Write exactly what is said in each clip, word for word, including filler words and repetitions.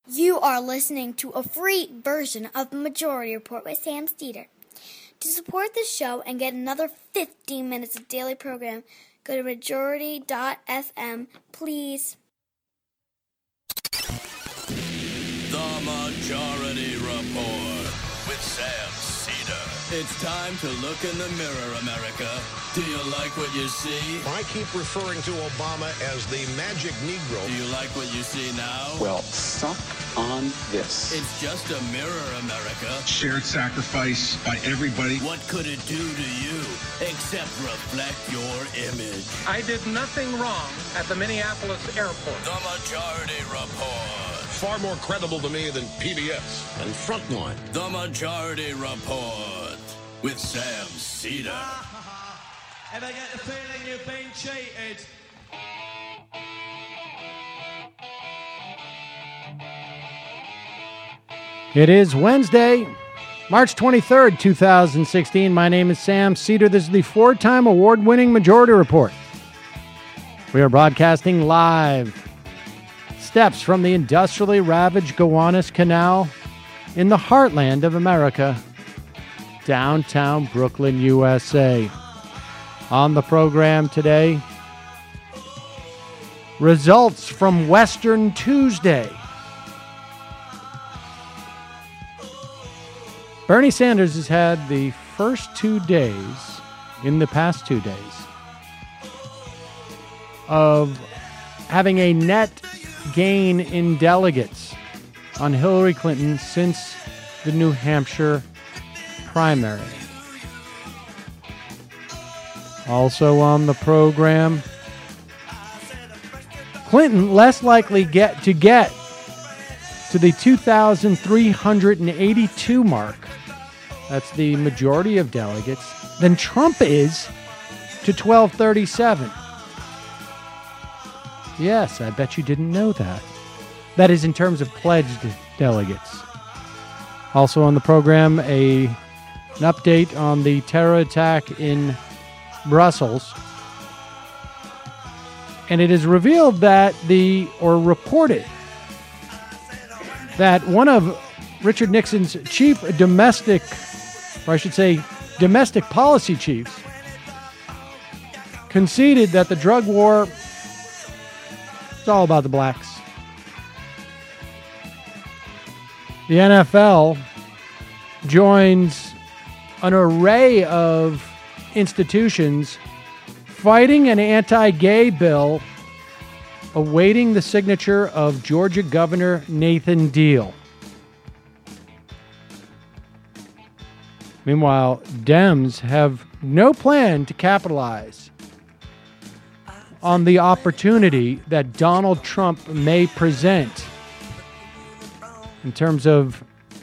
You are listening to a free version of the Majority Report with Sam Steeder. To support the show and get another fifteen minutes of daily program, go to majority dot f m, please. The Majority Report with Sam Steeder. It's time to look in the mirror, America. Do you like what you see? I keep referring to Obama as the magic Negro. Do you like what you see now? Well, suck on this. It's just a mirror, America. Shared sacrifice by everybody. What could it do to you except reflect your image? I did nothing wrong at the Minneapolis airport. The Majority Report. Far more credible to me than P B S and Frontline. The Majority Report with Sam Steeder. Ever get the feeling you've been cheated? It is Wednesday, March twenty-third, two thousand sixteen. My name is Sam Steeder. This is the four-time award-winning Majority Report. We are broadcasting live steps from the industrially ravaged Gowanus Canal in the heartland of America, downtown Brooklyn, U S A. On the program today, results from Western Tuesday. Bernie Sanders has had the first two days, in the past two days, of having a net gain in delegates on Hillary Clinton since the New Hampshire primary. Also on the program, Clinton less likely get to get to the two thousand three hundred eighty-two mark. That's the majority of delegates. Than Trump is to twelve thirty-seven. Yes, I bet you didn't know that. That is in terms of pledged delegates. Also on the program, a, an update on the terror attack in Brussels. And it is revealed that the, or reported, that one of Richard Nixon's chief domestic, or I should say domestic policy chiefs, conceded that the drug war is all about the blacks. The N F L joins an array of institutions fighting an anti-gay bill awaiting the signature of Georgia Governor Nathan Deal. Meanwhile, Dems have no plan to capitalize on the opportunity that Donald Trump may present in terms of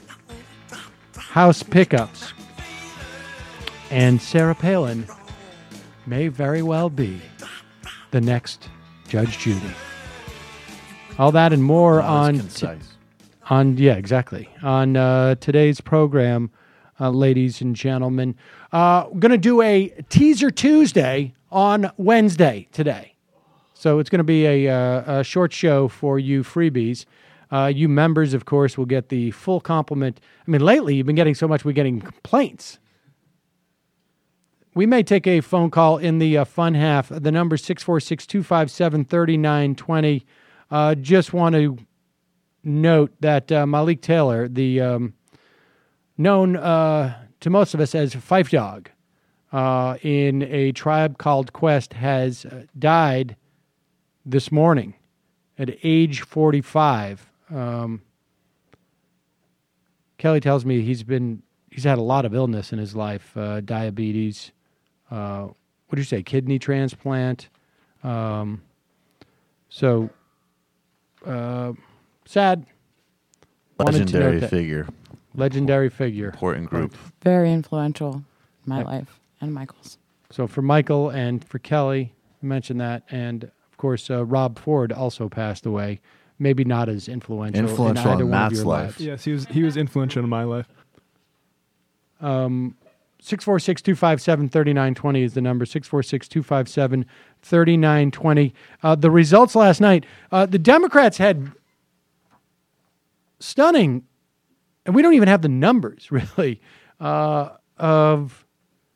House pickups. And Sarah Palin may very well be the next Judge Judy. All that and more on, t- on yeah, exactly. On uh, today's program, uh, ladies and gentlemen. Uh, we're going to do a Teaser Tuesday on Wednesday today. So it's going to be a, uh, a short show for you freebies. Uh, you members, of course, will get the full complement. I mean, lately you've been getting so much, we're getting complaints. We may take a phone call in the uh, fun half. The number is six four six, two five seven, three nine two zero. Uh, just want to note that uh, Malik Taylor, the um, known uh, to most of us as Phife Dawg, uh, in a tribe called Quest, has uh, died this morning at age forty-five. Um, Kelly tells me he's been he's had a lot of illness in his life, uh, diabetes. Uh, what do you say? Kidney transplant. Um, so, uh, sad. Legendary figure. Legendary figure. Important group. Very influential in my yeah. life and Michael's. So for Michael and for Kelly, you mentioned that. And, of course, uh, Rob Ford also passed away. Maybe not as influential, influential in either in one Matt's of your life. lives. Yes, he was, he was influential in my life. Um, six four six, two five seven, three nine two zero is the number, six four six, two five seven, three nine two zero. Uh, the results last night, uh, the Democrats had stunning, and we don't even have the numbers, really, uh, of,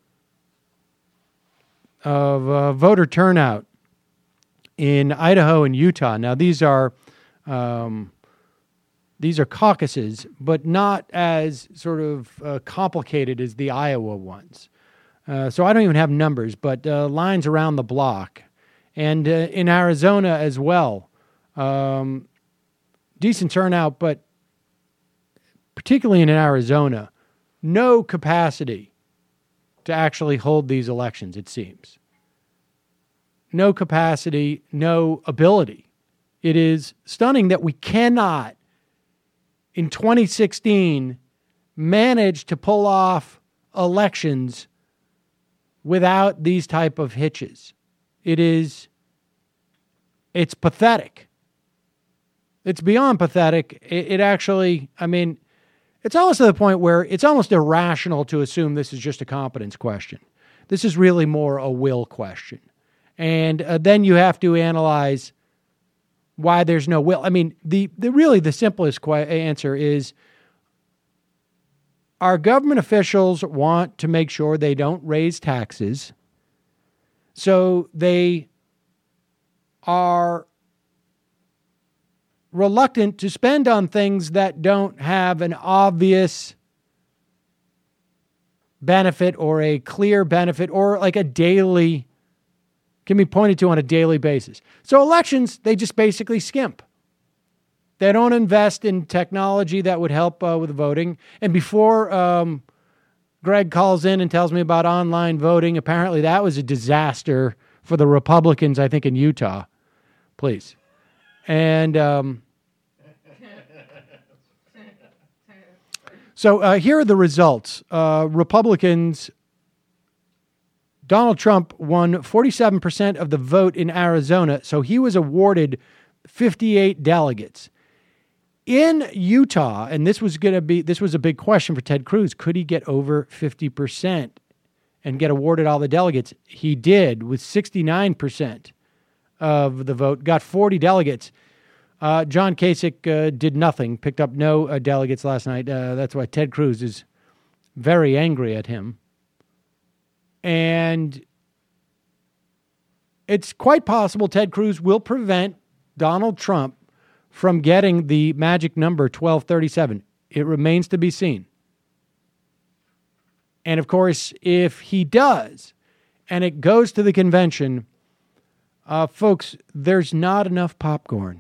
of uh, voter turnout in Idaho and Utah. Now, these are um, these are caucuses, but not as sort of uh, complicated as the Iowa ones. Uh, so I don't even have numbers, but uh, lines around the block. And uh, in Arizona as well, um, decent turnout, but particularly in Arizona, no capacity to actually hold these elections, it seems. No capacity, no ability. It is stunning that we cannot, in twenty sixteen, manage to pull off elections without these type of hitches. It is, it's pathetic. It's beyond pathetic. It, it actually, I mean, it's almost to the point where it's almost irrational to assume this is just a competence question. This is really more a will question. And uh, then you have to analyze why there's no will. I mean, the, the really the simplest qu- answer is our government officials want to make sure they don't raise taxes, so they are reluctant to spend on things that don't have an obvious benefit or a clear benefit or like a daily, can be pointed to on a daily basis. So elections, they just basically skimp. They don't invest in technology that would help uh, with voting. And before um, Greg calls in and tells me about online voting, apparently that was a disaster for the Republicans, I think, in Utah. Please. And um, so uh, here are the results. Uh, Republicans, Donald Trump won forty-seven percent of the vote in Arizona, so he was awarded fifty-eight delegates. In Utah, and this was going to be, this was a big question for Ted Cruz, could he get over fifty percent and get awarded all the delegates? He did with sixty-nine percent of the vote, got forty delegates. Uh, John Kasich uh, did nothing, picked up no uh, delegates last night. Uh, that's why Ted Cruz is very angry at him. And it's quite possible Ted Cruz will prevent Donald Trump from getting the magic number twelve thirty-seven. It remains to be seen. And of course, if he does, and it goes to the convention, uh, folks, there's not enough popcorn.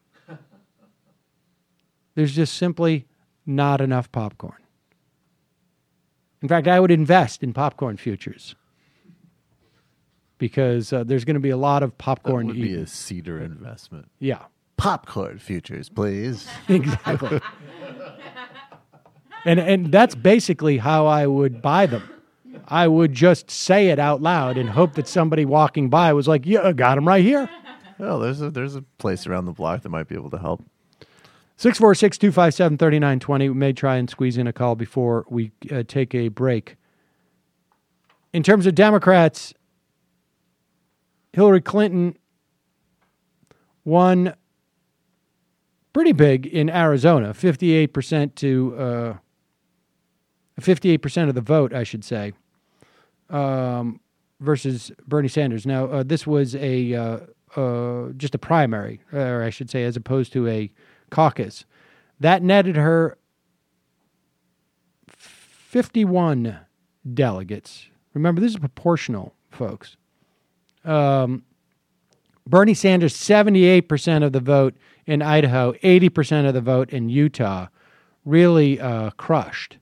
There's just simply not enough popcorn. In fact, I would invest in popcorn futures because uh, there's going to be a lot of popcorn That would to be eat. a Cedar investment. Yeah. Popcorn futures, please. Exactly. and and that's basically how I would buy them. I would just say it out loud and hope that somebody walking by was like, yeah, I got them right here. Well, there's a there's a place around the block that might be able to help. six four six, two five seven, three nine two zero. We may try and squeeze in a call before we uh, take a break. In terms of Democrats, Hillary Clinton won pretty big in Arizona, fifty-eight percent to uh, fifty-eight percent of the vote, I should say, um, versus Bernie Sanders. Now, uh, this was a uh, uh, just a primary, or I should say, as opposed to a caucus. That netted her fifty-one delegates. Remember, this is proportional, folks. Um, Bernie Sanders, seventy-eight percent of the vote in Idaho, eighty percent of the vote in Utah, really uh, crushed.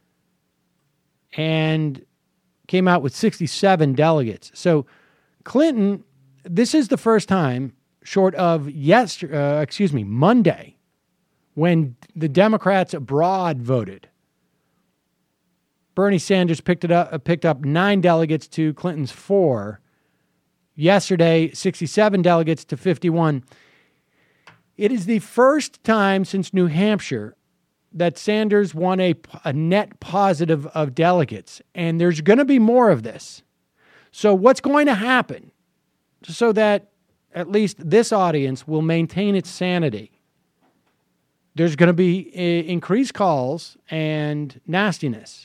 And came out with sixty-seven delegates. So Clinton, this is the first time, short of yesterday, uh, excuse me, Monday, when the Democrats abroad voted. Bernie Sanders picked it up, uh, picked up nine delegates to Clinton's four. Yesterday, sixty-seven delegates to fifty-one. It is the first time since New Hampshire that Sanders won a, a net positive of delegates, and there's going to be more of this. So what's going to happen so that at least this audience will maintain its sanity? there's going to be uh, increased calls and nastiness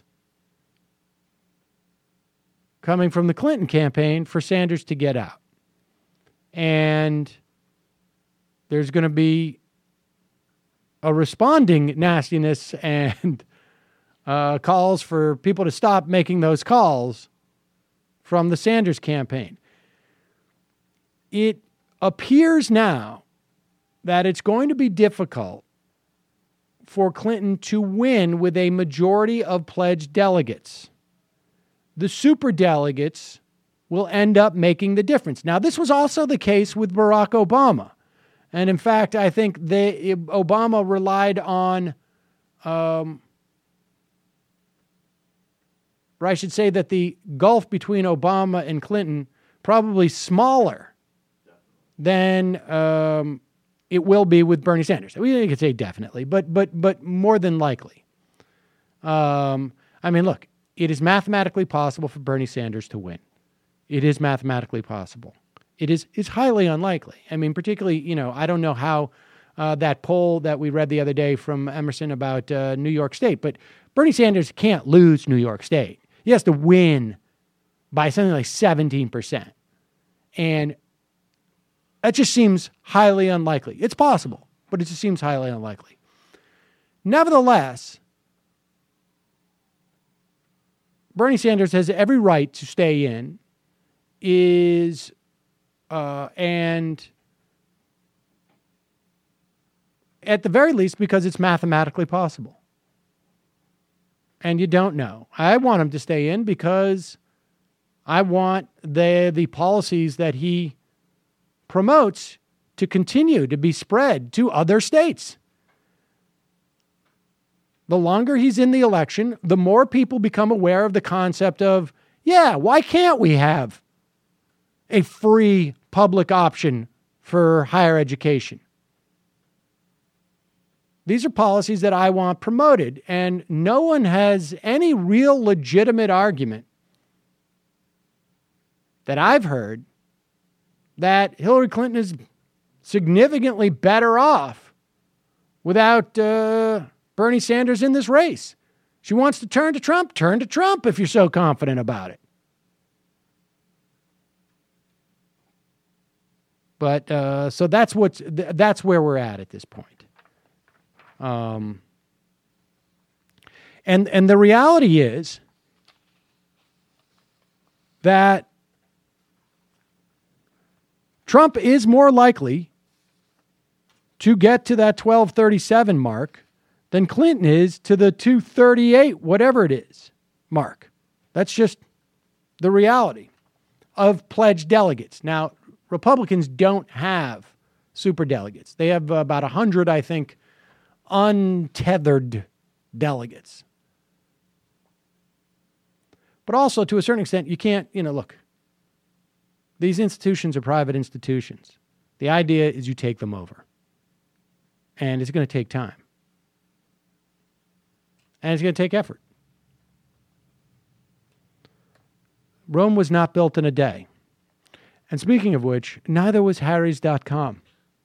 coming from the Clinton campaign for Sanders to get out. And there's going to be a responding nastiness and uh, calls for people to stop making those calls from the Sanders campaign. It appears now that it's going to be difficult for Clinton to win with a majority of pledged delegates. The superdelegates will end up making the difference. Now, this was also the case with Barack Obama. And in fact, I think they, Obama relied on, um, or I should say that the gulf between Obama and Clinton probably smaller than um, it will be with Bernie Sanders. We could say definitely, but but but more than likely. Um, I mean, look, it is mathematically possible for Bernie Sanders to win. It is mathematically possible. It is is highly unlikely. I mean, particularly, you know, I don't know how uh, that poll that we read the other day from Emerson about uh, New York State, but Bernie Sanders can't lose New York State. He has to win by something like seventeen percent. And that just seems highly unlikely. It's possible, but it just seems highly unlikely. Nevertheless, Bernie Sanders has every right to stay in, is, uh, and at the very least, because it's mathematically possible. And you don't know. I want him to stay in because I want the the policies that he promotes to continue to be spread to other states. The longer he's in the election, the more people become aware of the concept of, yeah, why can't we have a free public option for higher education? These are policies that I want promoted, and no one has any real legitimate argument that I've heard that Hillary Clinton is significantly better off without uh, Bernie Sanders in this race. She wants to turn to Trump. Turn to Trump if you're so confident about it. But uh, so that's what's th- that's where we're at at this point. Um, and and the reality is that Trump is more likely to get to that twelve thirty-seven mark than Clinton is to the two thirty-eight, whatever it is, mark. That's just the reality of pledged delegates. Now, Republicans don't have superdelegates. They have about one hundred, I think, untethered delegates. But also, to a certain extent, you can't, you know, look, these institutions are private institutions. The idea is you take them over. And it's going to take time. And it's going to take effort. Rome was not built in a day. And speaking of which, neither was Harry's dot com.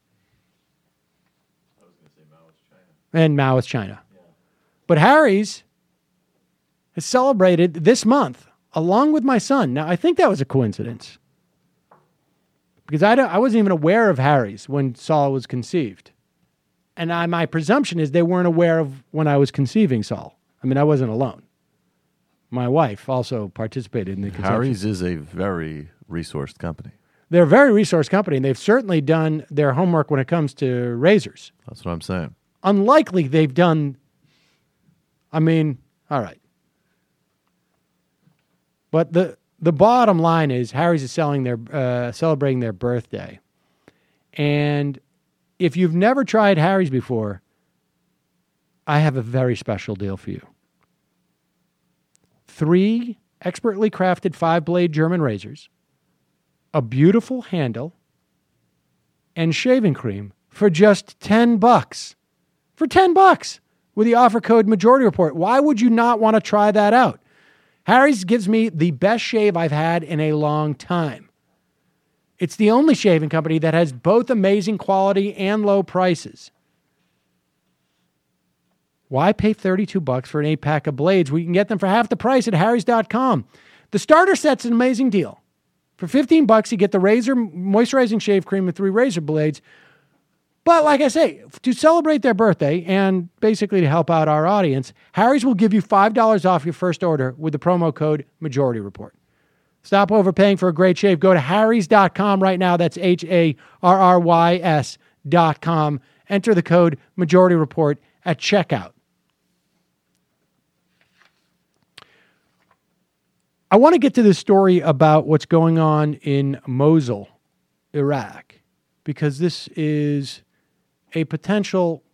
I was going to say Maoist China. And Maoist China. Yeah. But Harry's has celebrated this month, along with my son. Now, I think that was a coincidence. Because I, don't, I wasn't even aware of Harry's when Saul was conceived. And I, my presumption is they weren't aware of when I was conceiving Saul. I mean, I wasn't alone. My wife also participated in the conception. Harry's is a very resourced company. They're a very resourced company, and they've certainly done their homework when it comes to razors. That's what I'm saying. Unlikely they've done, I mean, all right. But the the bottom line is Harry's is selling their uh, celebrating their birthday. And if you've never tried Harry's before, I have a very special deal for you. Three expertly crafted five-blade German razors, a beautiful handle, and shaving cream for just ten bucks. For ten bucks with the offer code Majority Report. Why would you not want to try that out? Harry's gives me the best shave I've had in a long time. It's the only shaving company that has both amazing quality and low prices. Why pay thirty-two bucks for an eight pack of blades? We can get them for half the price at harrys dot com. The starter set's an amazing deal. For fifteen bucks, you get the razor moisturizing shave cream and three razor blades. But like I say, to celebrate their birthday and basically to help out our audience, Harry's will give you five dollars off your first order with the promo code Majority Report. Stop overpaying for a great shave. Go to harrys dot com right now. That's H A R R Y S dot com. Enter the code Majority Report at checkout. I want to get to this story about what's going on in Mosul, Iraq, because this is a potential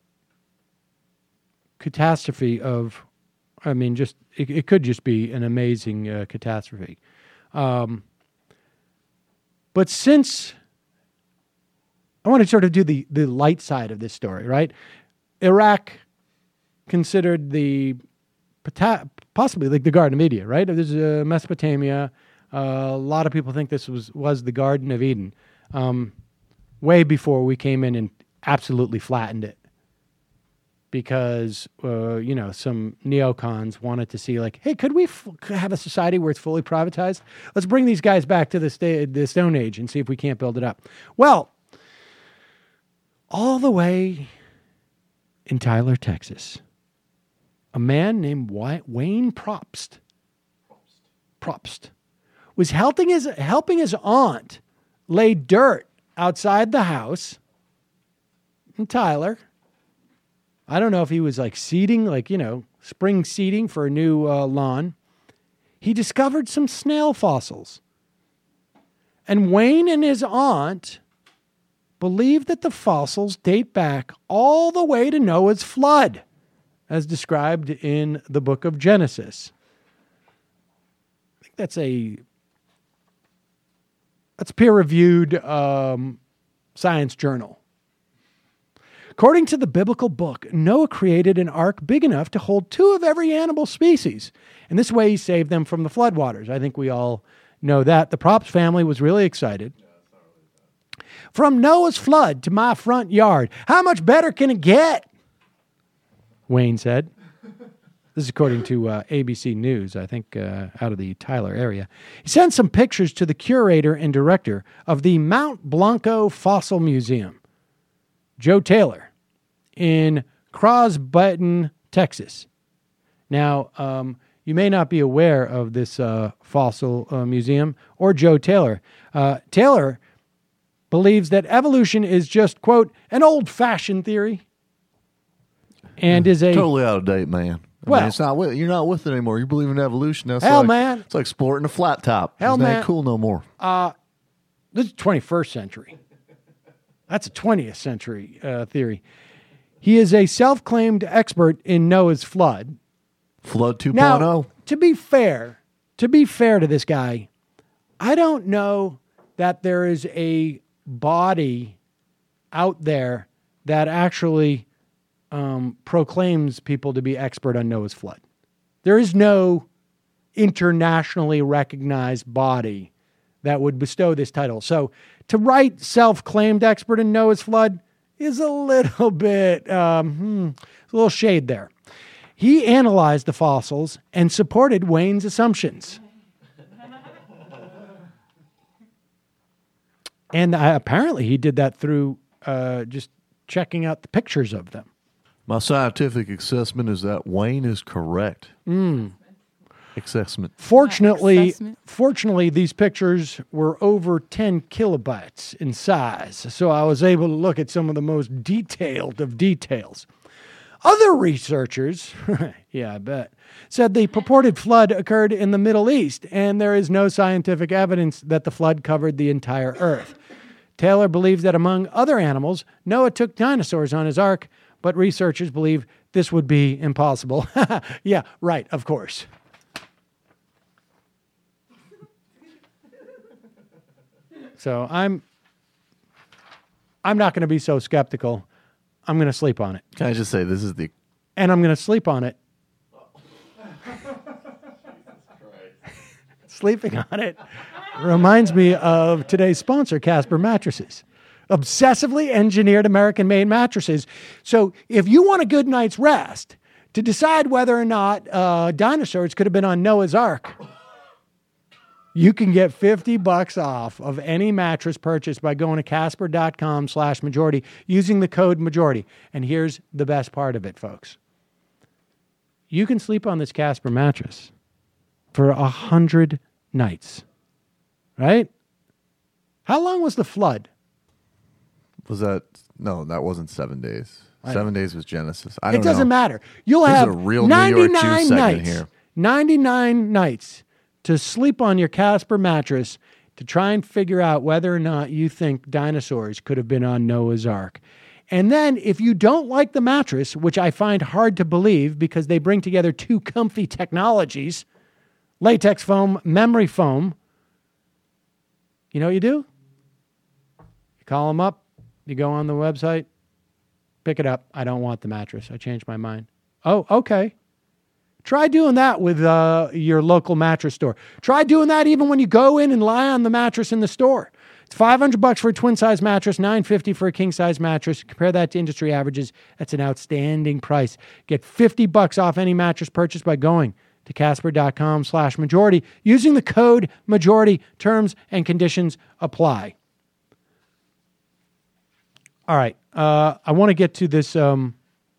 catastrophe of, I mean, just it, it could just be an amazing uh, catastrophe. Um, but since I want to sort of do the, the light side of this story, right? Iraq considered the possibly like the Garden of Eden, right? There's uh, Mesopotamia. Uh, a lot of people think this was, was the Garden of Eden, um, way before we came in and absolutely flattened it. Because, uh, you know, some neocons wanted to see, like, hey, could we f- have a society where it's fully privatized? Let's bring these guys back to the, sta- the Stone Age and see if we can't build it up. Well, all the way in Tyler, Texas, a man named Wayne Probst, Probst was helping his, helping his aunt lay dirt outside the house in Tyler. I don't know if he was like seeding, like, you know, spring seeding for a new uh, lawn. He discovered some snail fossils. And Wayne and his aunt believe that the fossils date back all the way to Noah's flood, as described in the book of Genesis. I think that's a that's a peer-reviewed um, science journal. According to the biblical book, Noah created an ark big enough to hold two of every animal species. And this way he saved them from the floodwaters. I think we all know that. The Probst family was really excited. From Noah's flood to my front yard, how much better can it get? Wayne said. This is according to uh, A B C News, I think, uh, out of the Tyler area. He sent some pictures to the curator and director of the Mount Blanco Fossil Museum, Joe Taylor, in Crosbyton, Texas. Now, um, you may not be aware of this uh, fossil uh, museum or Joe Taylor. Uh, Taylor believes that evolution is just, quote, an old-fashioned theory, and is a totally out of date, man. I well, mean, it's not with, you're not with it anymore. You believe in evolution. That's hell, like, man. It's like sporting a flat top. Hell, it's man. Not cool no more. Uh, this is twenty-first century. That's a twentieth century uh, theory. He is a self-claimed expert in Noah's flood. Flood two point oh. Now, to be fair, to be fair to this guy, I don't know that there is a body out there that actually um, proclaims people to be expert on Noah's flood. There is no internationally recognized body that would bestow this title. So to write self-claimed expert in Noah's flood is a little bit, um, hmm, a little shade there. He analyzed the fossils and supported Wayne's assumptions. And uh, apparently he did that through uh, just checking out the pictures of them. My scientific assessment is that Wayne is correct. Mm. Assessment. Fortunately, Assessment. fortunately, these pictures were over ten kilobytes in size, so I was able to look at some of the most detailed of details. Other researchers, yeah, I bet, said the purported flood occurred in the Middle East, and there is no scientific evidence that the flood covered the entire Earth. Taylor believes that among other animals, Noah took dinosaurs on his ark, but researchers believe this would be impossible. Yeah, right, of course. So I'm I'm not going to be so skeptical. I'm going to sleep on it. Can I just say this is the... And I'm going to sleep on it. Sleeping on it reminds me of today's sponsor, Casper Mattresses. Obsessively engineered American-made mattresses. So if you want a good night's rest, to decide whether or not uh, dinosaurs could have been on Noah's Ark. You can get fifty bucks off of any mattress purchase by going to Casper.com slash majority using the code majority. And here's the best part of it, folks. You can sleep on this Casper mattress for a hundred nights, right? How long was the flood? Was that, no, that wasn't seven days. I Seven know. days was Genesis. I don't It doesn't know. matter. You'll This is have a real New York Jew ninety-nine segment nights, here. ninety-nine nights to sleep on your Casper mattress to try and figure out whether or not you think dinosaurs could have been on Noah's Ark. And then if you don't like the mattress, which I find hard to believe because they bring together two comfy technologies, latex foam, memory foam, you know what you do? You call them up, you go on the website, pick it up. I don't want the mattress. I changed my mind. Oh, okay. Try doing that with uh, your local mattress store. Try doing that even when you go in and lie on the mattress in the store. It's five hundred bucks for a twin size mattress, nine fifty for a king size mattress. Compare that to industry averages. That's an outstanding price. Get fifty bucks off any mattress purchase by going to Casper.com slash majority using the code majority. Terms and conditions apply. All right. Uh, I want to get to this. Um,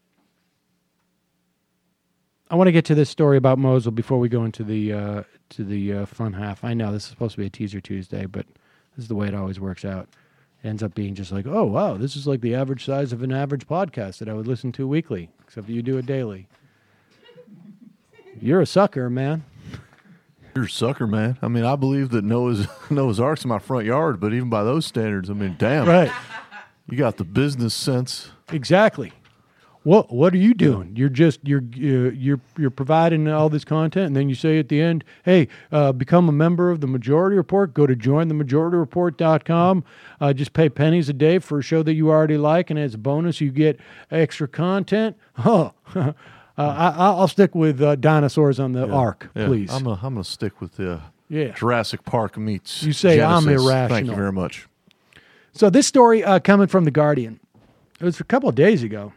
I want to get to this story about Mosul before we go into the uh, to the uh, fun half. I know this is supposed to be a teaser Tuesday, but this is the way it always works out. It ends up being just like, oh, wow, this is like the average size of an average podcast that I would listen to weekly, except that you do it daily. You're a sucker, man. You're a sucker, man. I mean, I believe that Noah's Noah's Ark's in my front yard, but even by those standards, I mean, damn. Right. You got the business sense. Exactly. What What are you doing? You're just you're you're you're, you're providing all this content, and then you say at the end, "Hey, uh, become a member of the Majority Report. Go to join the majority report dot com. Uh, just pay pennies a day for a show that you already like, and as a bonus, you get extra content." Huh. uh, I, I'll stick with uh, dinosaurs on the Yeah. Ark, Yeah. please. I'm a, I'm going to stick with the uh, Yeah. Jurassic Park meets You say I'm Genesis. irrational. Thank you very much. So this story uh, coming from The Guardian. It was a couple of days ago.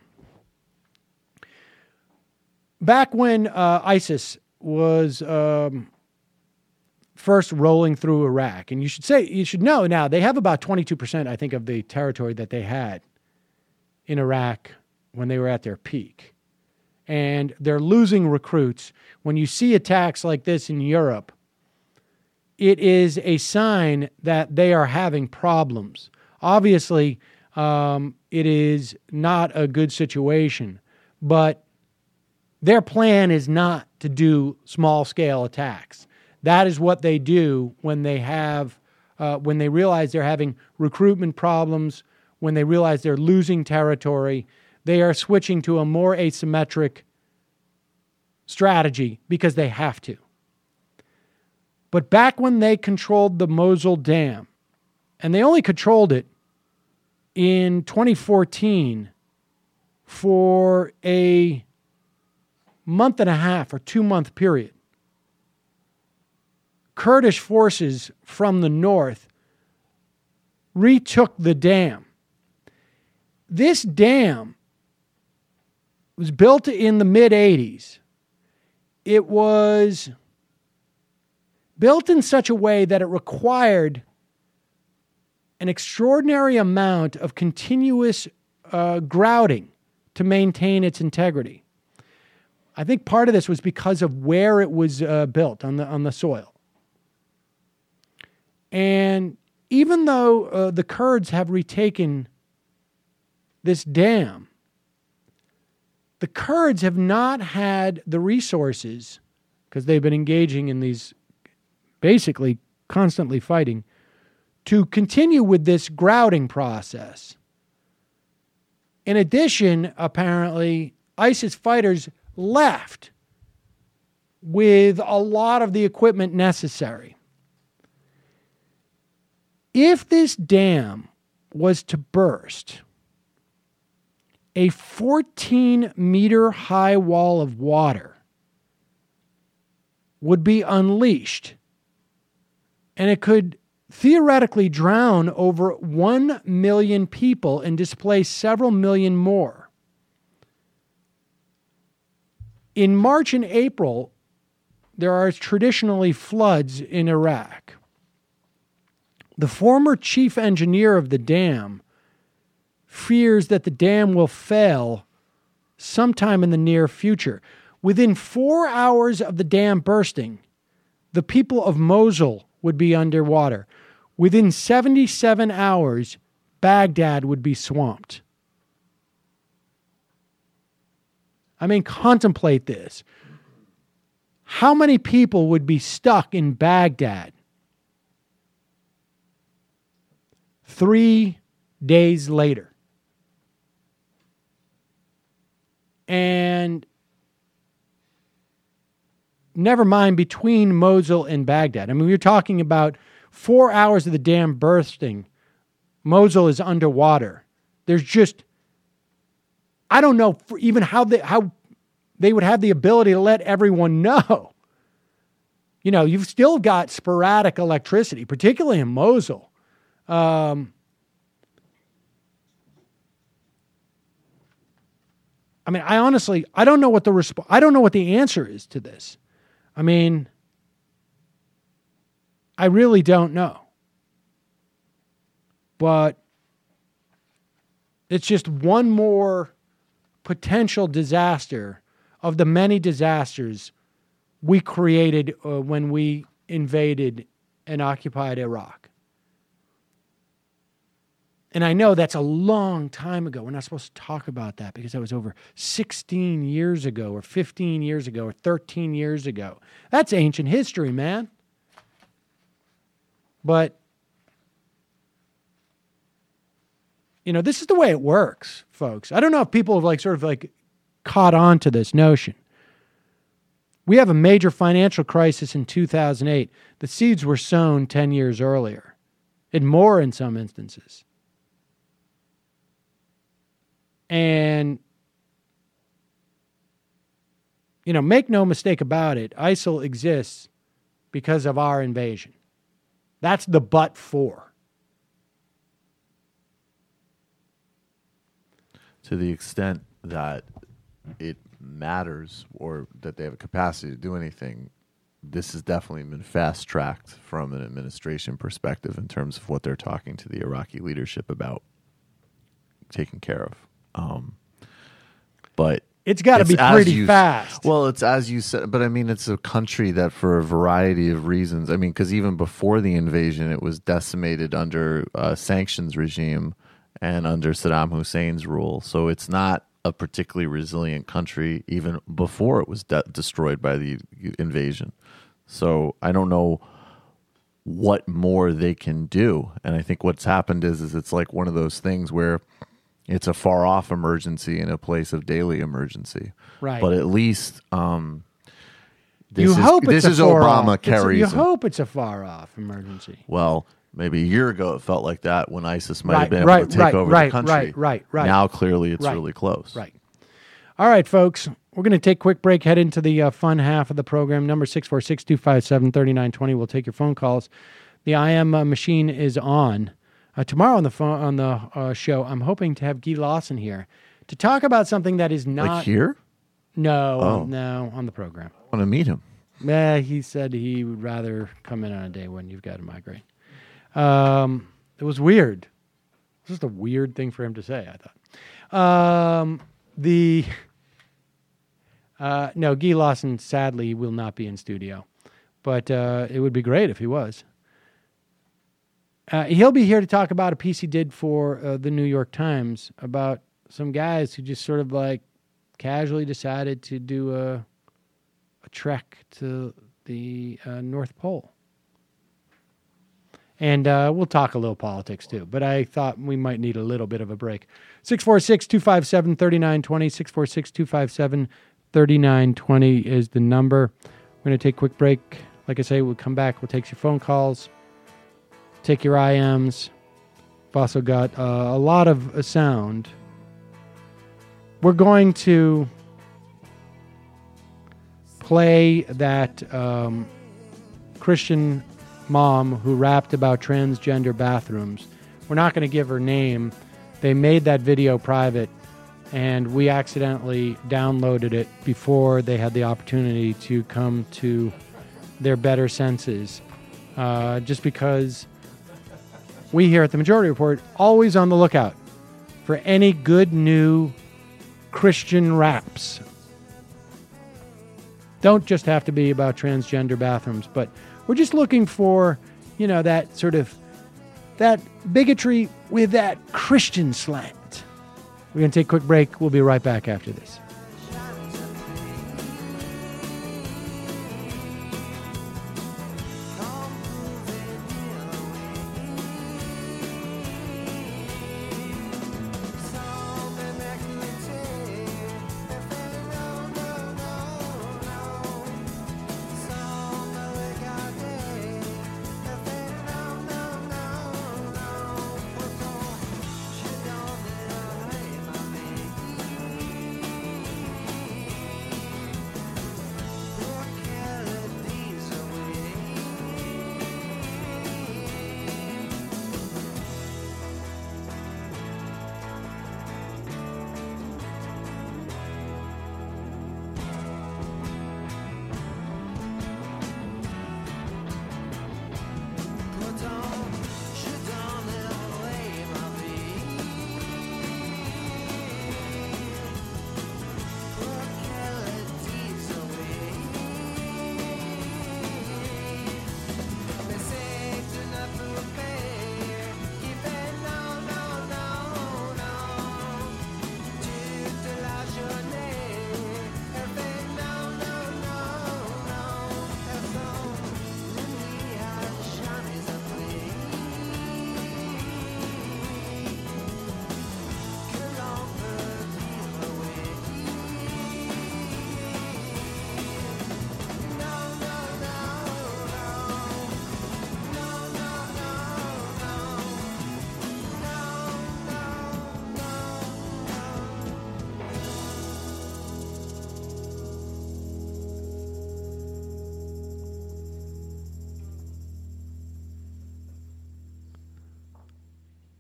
Back when uh, ISIS was um, first rolling through Iraq, and you should say you should know now they have about twenty-two percent, I think, of the territory that they had in Iraq when they were at their peak, and they're losing recruits. When you see attacks like this in Europe, it is a sign that they are having problems. Obviously, um, it is not a good situation, but their plan is not to do small-scale attacks. That is what they do when they have, uh, when they realize they're having recruitment problems, when they realize they're losing territory. They are switching to a more asymmetric strategy because they have to. But back when they controlled the Mosul Dam, and they only controlled it in twenty fourteen for a month and a half or two-month period, Kurdish forces from the north retook the dam. This dam was built in the mid-eighties. It was built in such a way that it required an extraordinary amount of continuous uh, grouting to maintain its integrity. I think part of this was because of where it was uh, built on the on the soil. And even though uh, the Kurds have retaken this dam, the Kurds have not had the resources, because they've been engaging in these, basically constantly fighting, to continue with this grouting process. In addition, apparently, ISIS fighters left with a lot of the equipment necessary. If this dam was to burst, a fourteen meter high wall of water would be unleashed, and it could theoretically drown over one million people and displace several million more. In March and April, there are traditionally floods in Iraq. The former chief engineer of the dam fears that the dam will fail sometime in the near future. Within four hours of the dam bursting, the people of Mosul would be underwater. Within seventy-seven hours, Baghdad would be swamped. I mean, contemplate this. How many people would be stuck in Baghdad three days later? And never mind between Mosul and Baghdad. I mean, we're talking about four hours of the dam bursting. Mosul is underwater. There's just, I don't know for even how they, how they would have the ability to let everyone know. You know, you've still got sporadic electricity, particularly in Mosul. Um, I mean, I honestly, I don't know what the resp- I don't know what the answer is to this. I mean, I really don't know. But it's just one more potential disaster of the many disasters we created uh, when we invaded and occupied Iraq. And I know that's a long time ago. We're not supposed to talk about that because that was over sixteen years ago or fifteen years ago or thirteen years ago. That's ancient history, man. But, you know, this is the way it works, folks. I don't know if people have like sort of like caught on to this notion. We have a major financial crisis in two thousand eight. The seeds were sown ten years earlier, and more in some instances. And, you know, make no mistake about it, ISIL exists because of our invasion. That's the but for. To the extent that it matters or that they have a capacity to do anything, this has definitely been fast-tracked from an administration perspective in terms of what they're talking to the Iraqi leadership about taking care of. Um, but it's got to be pretty you, fast. Well, it's as you said, but I mean, it's a country that for a variety of reasons, I mean, because even before the invasion, it was decimated under a sanctions regime and under Saddam Hussein's rule. So it's not a particularly resilient country even before it was de- destroyed by the invasion. So I don't know what more they can do. And I think what's happened is, is it's like one of those things where it's a far-off emergency in a place of daily emergency. Right. But at least um, this you is, hope this it's is a Obama it's carries. A, you him. hope it's a far-off emergency. Well, maybe a year ago it felt like that when ISIS might right, have been able right, to take right, over right, the country. Right, right, right. Now clearly it's right, really close. Right. All right, folks. We're going to take a quick break, head into the uh, fun half of the program. Number six four six, two five seven, three nine two zero. We'll take your phone calls. The I M uh, machine is on. Uh, tomorrow on the phone, on the uh, show, I'm hoping to have Guy Lawson here to talk about something that is not... Like here? No, oh. no, on the program. I want to meet him. Yeah, he said he would rather come in on a day when you've got a migraine. Um, it was weird. It was just a weird thing for him to say, I thought. Um, the... Uh, no, Guy Lawson, sadly, will not be in studio. But uh, it would be great if he was. Uh, he'll be here to talk about a piece he did for uh, the New York Times about some guys who just sort of like casually decided to do a, a trek to the uh, North Pole. And uh, we'll talk a little politics too, but I thought we might need a little bit of a break. six four six, two five seven, three nine two zero, six four six, two five seven, three nine two zero is the number. We're going to take a quick break. Like I say, we'll come back. We'll take your phone calls. Take your I Ms. We've also got uh, a lot of uh, sound. We're going to play that um, Christian mom who rapped about transgender bathrooms. We're not going to give her name. They made that video private, and we accidentally downloaded it before they had the opportunity to come to their better senses. Uh, just because we here at the Majority Report always on the lookout for any good new Christian raps. Don't just have to be about transgender bathrooms, but we're just looking for, you know, that sort of, that bigotry with that Christian slant. We're going to take a quick break. We'll be right back after this.